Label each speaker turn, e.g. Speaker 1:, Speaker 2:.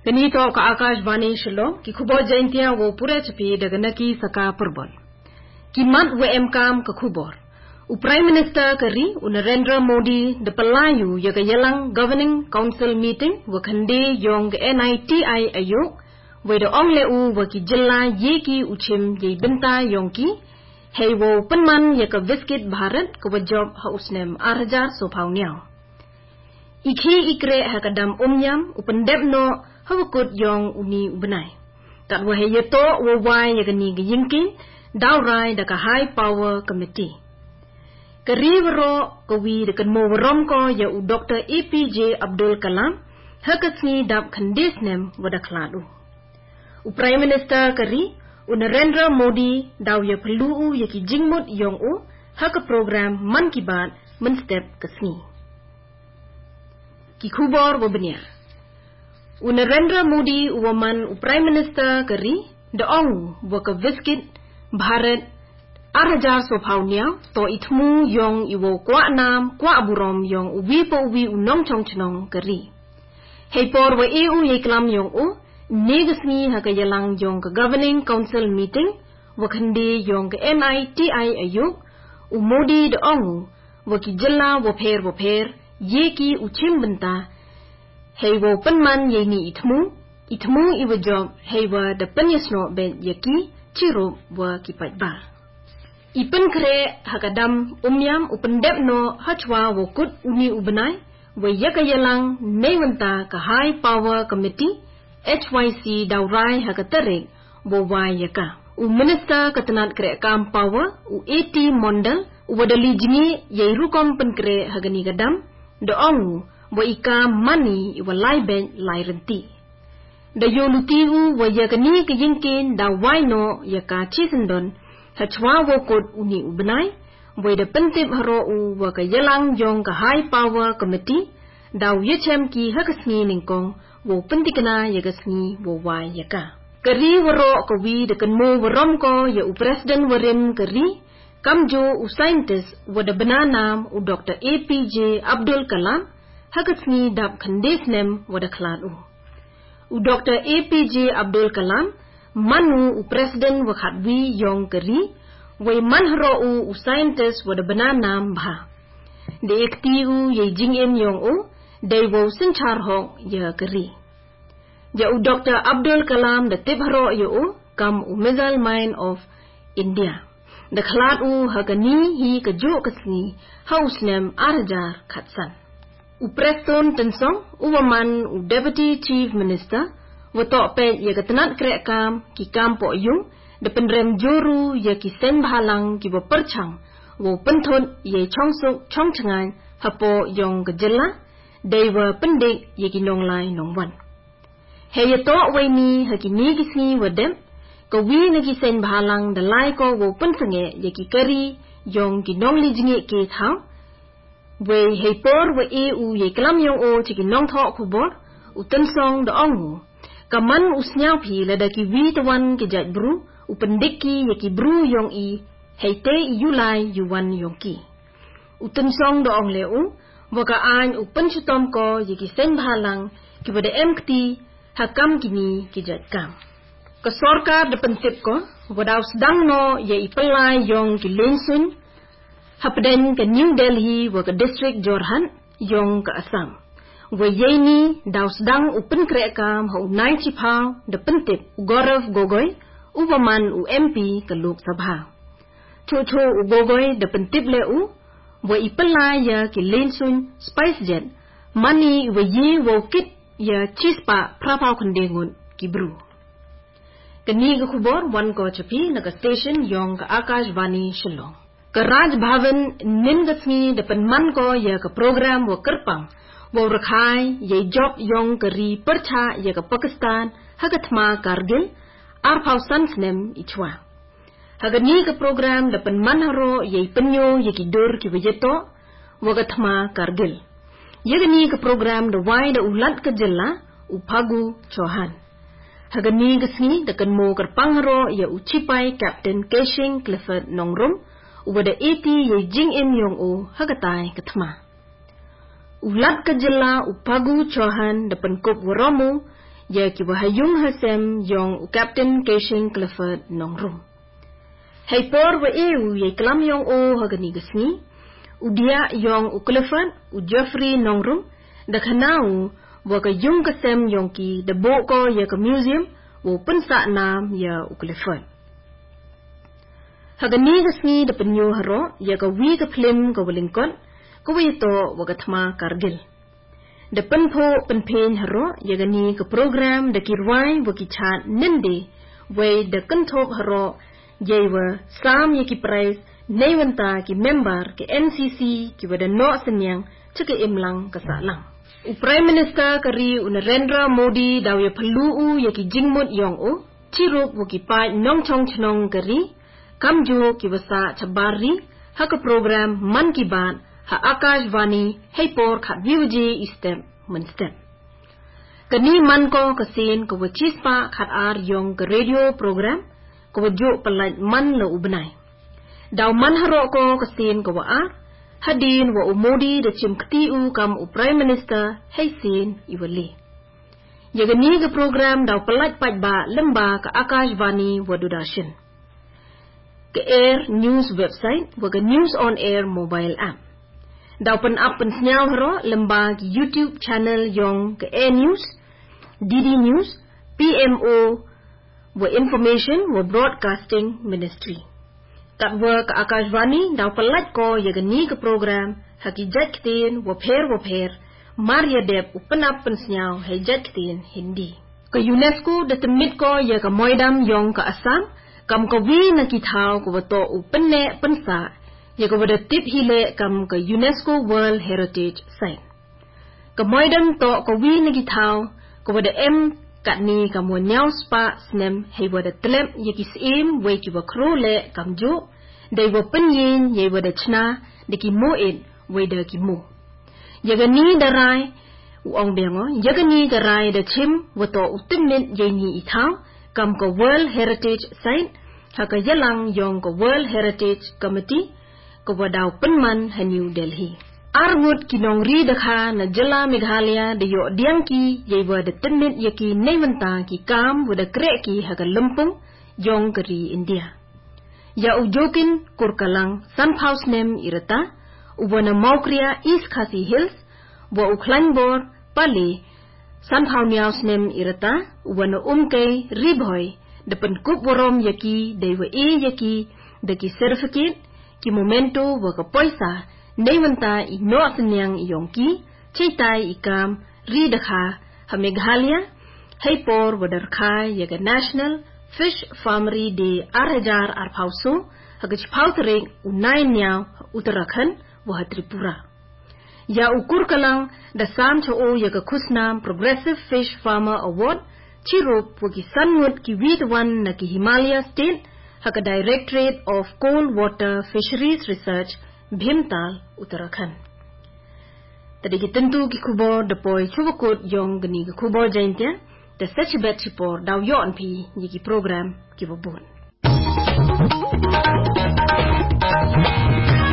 Speaker 1: Ganito ka Akashvani Shillong ki khubo jaintia wo pura chapi daganaki saka purbol. Ki mat we emkam ka khubor. U Prime Minister kari u Narendra Modi de palayu yaga yalang Governing Council meeting wa khande yong NITI ayok we de ongle u wa ki jilla yeki uchim ye binta yong ki hey wo penman yaga Viskit Bharat ko wa job hausnem 8,000 so phawniaw. Iki ikre hakadam umyam upendep no hawakut yong uni ubenai. Kat wahayato wawai yagani gayinkin dawrai daka high power committee. Karivaro kawi dekan mo warom ko ya u Dr. APJ Abdul Kalam hakasni dap khandisnem wadakladu. U Prime Minister kari u Narendra Modi daw ya perlu u yaki jingmut yong u haka program Man Ki Baat menstep kasni. Ki khubor wabnya. U Narendra Modi uwaman u Prime Minister kari daong waka Viskit Bharat 8,000 so phawniaw to itmu yong iwo kwa nam kwa burom yong uwi po uwi unong chong chnong kari. Hey por wa EU yeklam yong u negasni hakayalang yong ka Governing Council meeting wakhande yong ka NITI ayok u Modi daong waki jilla wapher yeki uchim benta hey wo penman yeni itmu iwa job hey wa da penyesno ben yaki chiro wa kipat ba. Ipen kre hakadam umyam upendep no hachwa wokut uni ubenai wa yakayalang newanta ka high power committee HYC dawrai hakatarik wa wai yaka. U minister katanat kre kam power u AT Mondal u wadali jini yairukom penkre hagani gadam doong wa ika mani wa laiben lairenti. Da yolutiu wa yakani kayinkin da waino yaka chisendon hachwa wokot uni ubenai wa da pentip haro u wa kayalang yong ka high power committee da yechem ki hakasni ningkong wa pentikana yakasni wa wai yaka. Kari waro kawi dekan mo warom ko ya u president warim kari kamjo u scientist wa da bananam u Dr. APJ Abdul Kalam hakasni dap khandesnem wa da klan u. U Dr. APJ Abdul Kalam manu u president wa khatwi yong kari way manhro u scientist wa da bananam bha. De ekti u ye jingem yong u day wo sinchar hok ya kari. Ja u Dr. Abdul Kalam da tibharo yo u kam u missile mine of India. Da klat u hagani hi kajo kasni hausnem 8,000 khatsan. U Preston Tensong u waman u Deputy Chief Minister wato pe yagatanat krekam ki kampo yung da penrem juru ya ki sen bhalang ki waperchang wo penthot ye chongsuk chongchangan hapo yong gajela dewa pendik ye ki nonglai nongwan. Heyato waini hakini kisni wadem kawi nagi sen bhalang da lai ko wo pensange ye ki kari yong ki nongli jinge ke thang we hepor we EU ye klam yong o chiki nong tho khubor u tensong da ongu kaman usnyau phi la da ki wi tawan ki jat bru u pendiki ye ki bru yong i heite yulai yuwan yong ki u tensong da ong le u waka an u penchutom ko ye ki sen bhalang ki bade empty hakam kini ki jat kam ka sarkar da pentip ko wadaw sedang no ye ipelai yong ki lensun hapden ke New Delhi wa ke district Jorhat yong ke Assam. Wa yeni daw sedang upen krekam ho nai chipau de pentip Gaurav Gogoi upaman u MP ke Lok Sabha. Cho u Gogoi de pentip le u wa ipelai ya ke lensun SpiceJet mani wa yi wa kit ya chispa prapau khandengun kibru. Kani ke khubor wan ko chapi na ke station yong ke Akashvani Shillong. Ke Raj Bhavan ningasmi depan man ko ya ke program wa kerpang wa rakhai ye job yong kari percha ya ke Pakistan hagatma Kargil arphau sansnem ichwa. Hagani ke program depan man haro ye penyo ye ki dur ki wajeto wa gatma Kargil. Yagani ke program da wai da ulat ke jilla upagu Chauhan. Hagani gasni dekan mo kerpang haro ya uchipai Captain Keshing Clifford Nongrum wada eti ye jing em yong o hagatai katma. Ulat ke jilla upagu Chauhan depan kop waramu ya ki wa hayung hasem yong Captain Casing Clifford nongrum hay por wa eu ye klam yong o hagani gasni udia yong Clifford u Jeffrey nongrum da khanau wa ka yung kasem yong ki da bo ko ya ka museum wo pensa nam ya Clifford hagani gasni da penyo haro ya ka wi ka film ka walingkon ko wi to wa ka thma Kargil da penpho penpen haro ya gani ka program da kirwai wa ki chat ninde we da kanthop haro yewa sam ya ki prize newanta ki member ki NCC ki wada no senyang chike imlang ka salang Prime Minister kari Narendra Modi daw ya phalu ya ki jingmut yong o chiruk wa ki pai nongchong chnong kari kamju ki wasa chabari ha ka program man ki baat ha Akashvani hay por khat viewji istem menstem kani man ko kasin ko wachispa khat ar yong ka radio program ko waju palaj man lo ubnai daw man haro ko kasin ko wa ar hadin wa umodi da chimkti u kam u Prime Minister hay sin iwali yagani ka program daw palaj pajba lamba ka Akashvani wa Dudashin ka air news website wa ka news on air mobile app daw pen up pen snyal haro lembag YouTube channel yong ke Air News, DD News, PMO wa Information wa Broadcasting Ministry. Kat wa ke Akashvani daw pelat ko yagani ke program hakijat ktin wa pher Maria Deb pen up pen snyal hajat ktin Hindi. Ke UNESCO da temit ko ya ke moidam yong ke Assam kam ko wi na kithaw ko to upenne pensa ya ko wada tip hile kam ka UNESCO World Heritage Site. Ka moidam to ko wi nagi thau ko wada em katni kam wo nyaw spa snem hay wada tlem ya ki sim we ki wa krole kam jo dai wo penyin ye wada chna de ki mo it we de ki mo. Ya ga ni darai u ong bengo ya ga ni darai de chim wo to utimnet ye ni i thau kam ka World Heritage Site ha ka yalang yong ka World Heritage Committee ko wadaw penman ha New Delhi. Armut kinong ri dakha na jala Meghalaya de yo diangki ye wada tenit yaki nevanta ki kam wada kreki ha ka Lumpung yong kari India. Ya ujokin kurkalang Sunhouse nem irata ubana Maukria East Khasi Hills wa uklanbor pali Sunhouse nem irata ubana umkay ribhoy depan kup worom yaki dewa yaki deki certificate ki momento wa ka poisa nevanta I no senyang yongki chitai ikam ri dakha ha Meghalaya hay por wadarkha ya National Fish Farmery Day 2000 arpauso ha chpautrek unai nyao Uttarakhand wa Tripura ya ukur kalang da sam cho o ya khusnam Progressive Fish Farmer Award chirop wa ki sanmut ki widwan na ki Himalaya State Haka Directorate of Cold Water Fisheries Research, Bhimtal, Uttarakhand. Tadi ki tentu ki kubo depoi chubukut yong geni ki kubo jaintia, the sechibet chipor daw yon pi yiki program ki wabun.